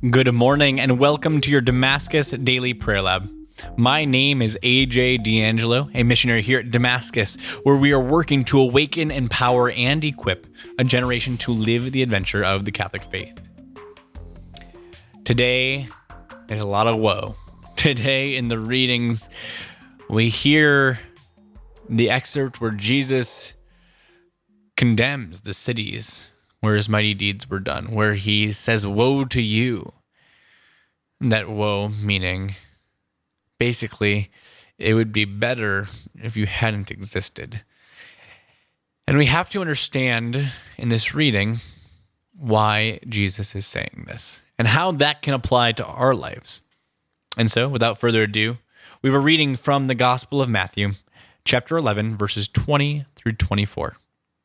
Good morning and welcome to your Damascus Daily Prayer Lab. My name is AJ D'Angelo, a missionary here at Damascus, where we are working to awaken, empower, and equip a generation to live the adventure of the Catholic faith. Today, there's a lot of woe. Today in the readings, we hear the excerpt where Jesus condemns the cities where his mighty deeds were done, where he says, "Woe to you." That woe meaning, basically, it would be better if you hadn't existed. And we have to understand in this reading why Jesus is saying this and how that can apply to our lives. And so, without further ado, we have a reading from the Gospel of Matthew, chapter 11, verses 20 through 24.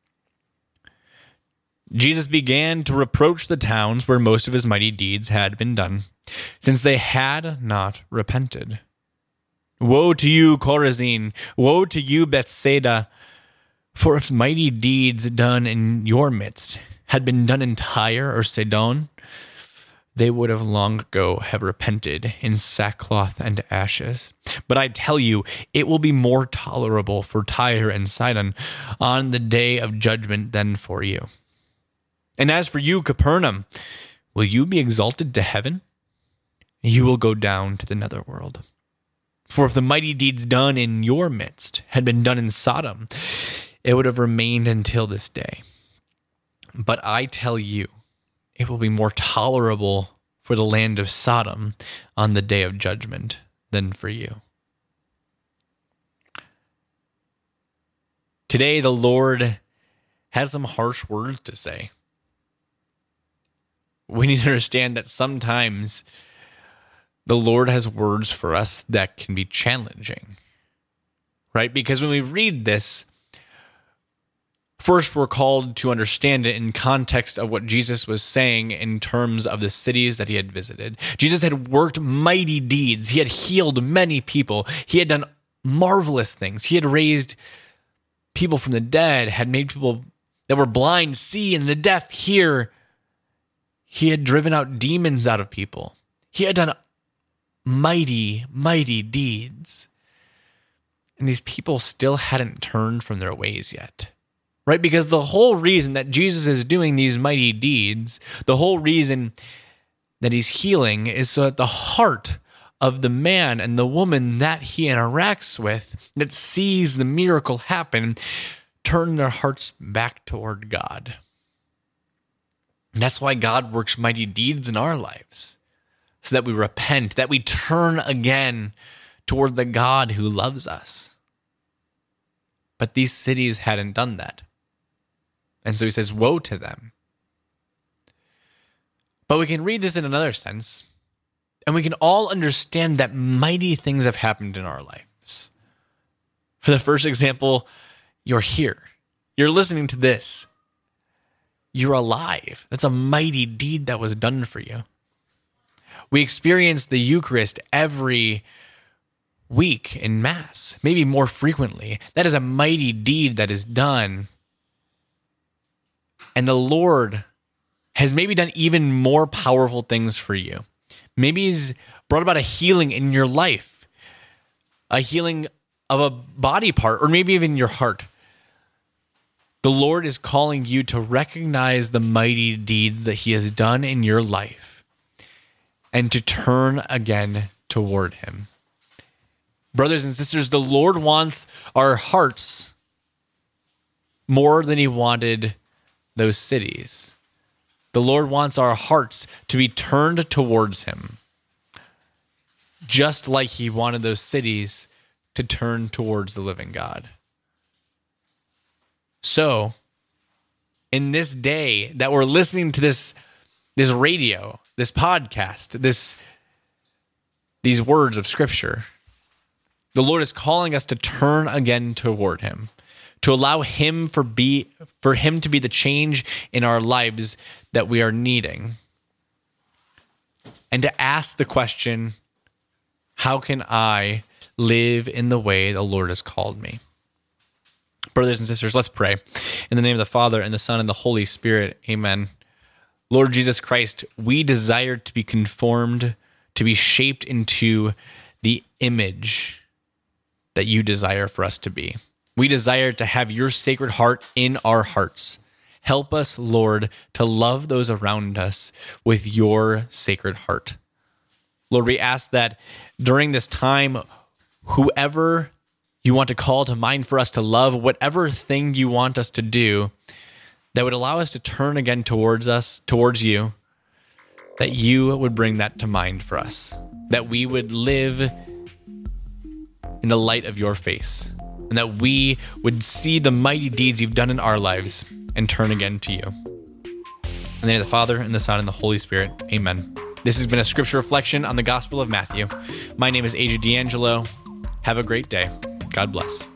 Jesus began to reproach the towns where most of his mighty deeds had been done, since they had not repented. "Woe to you, Chorazin! Woe to you, Bethsaida! For if mighty deeds done in your midst had been done in Tyre or Sidon, they would have long ago have repented in sackcloth and ashes. But I tell you, it will be more tolerable for Tyre and Sidon on the day of judgment than for you. And as for you, Capernaum, will you be exalted to heaven? You will go down to the netherworld. For if the mighty deeds done in your midst had been done in Sodom, it would have remained until this day. But I tell you, it will be more tolerable for the land of Sodom on the day of judgment than for you." Today, the Lord has some harsh words to say. We need to understand that sometimes the Lord has words for us that can be challenging, right? Because when we read this, first we're called to understand it in context of what Jesus was saying in terms of the cities that he had visited. Jesus had worked mighty deeds. He had healed many people. He had done marvelous things. He had raised people from the dead, had made people that were blind see and the deaf hear. He had driven out demons out of people. He had done mighty, mighty deeds. And these people still hadn't turned from their ways yet, right? Because the whole reason that Jesus is doing these mighty deeds, the whole reason that he's healing is so that the heart of the man and the woman that he interacts with, that sees the miracle happen, turn their hearts back toward God. And that's why God works mighty deeds in our lives, so that we repent, that we turn again toward the God who loves us. But these cities hadn't done that. And so he says, woe to them. But we can read this in another sense, and we can all understand that mighty things have happened in our lives. For the first example, you're here. You're listening to this. You're alive. That's a mighty deed that was done for you. We experience the Eucharist every week in Mass, maybe more frequently. That is a mighty deed that is done. And the Lord has maybe done even more powerful things for you. Maybe he's brought about a healing in your life, a healing of a body part, or maybe even your heart. The Lord is calling you to recognize the mighty deeds that he has done in your life and to turn again toward him. Brothers and sisters, the Lord wants our hearts more than he wanted those cities. The Lord wants our hearts to be turned towards him, just like he wanted those cities to turn towards the living God. So, in this day that we're listening to this radio, this podcast, these words of Scripture, the Lord is calling us to turn again toward him, to allow him for him to be the change in our lives that we are needing, and to ask the question, how can I live in the way the Lord has called me? Brothers and sisters, let's pray. In the name of the Father, and the Son, and the Holy Spirit, amen. Lord Jesus Christ, we desire to be conformed, to be shaped into the image that you desire for us to be. We desire to have your sacred heart in our hearts. Help us, Lord, to love those around us with your sacred heart. Lord, we ask that during this time, whoever you want to call to mind for us to love, whatever thing you want us to do, that would allow us to turn again towards you, that you would bring that to mind for us, that we would live in the light of your face, and that we would see the mighty deeds you've done in our lives and turn again to you. In the name of the Father, and the Son, and the Holy Spirit, amen. This has been a scripture reflection on the Gospel of Matthew. My name is AJ D'Angelo. Have a great day. God bless.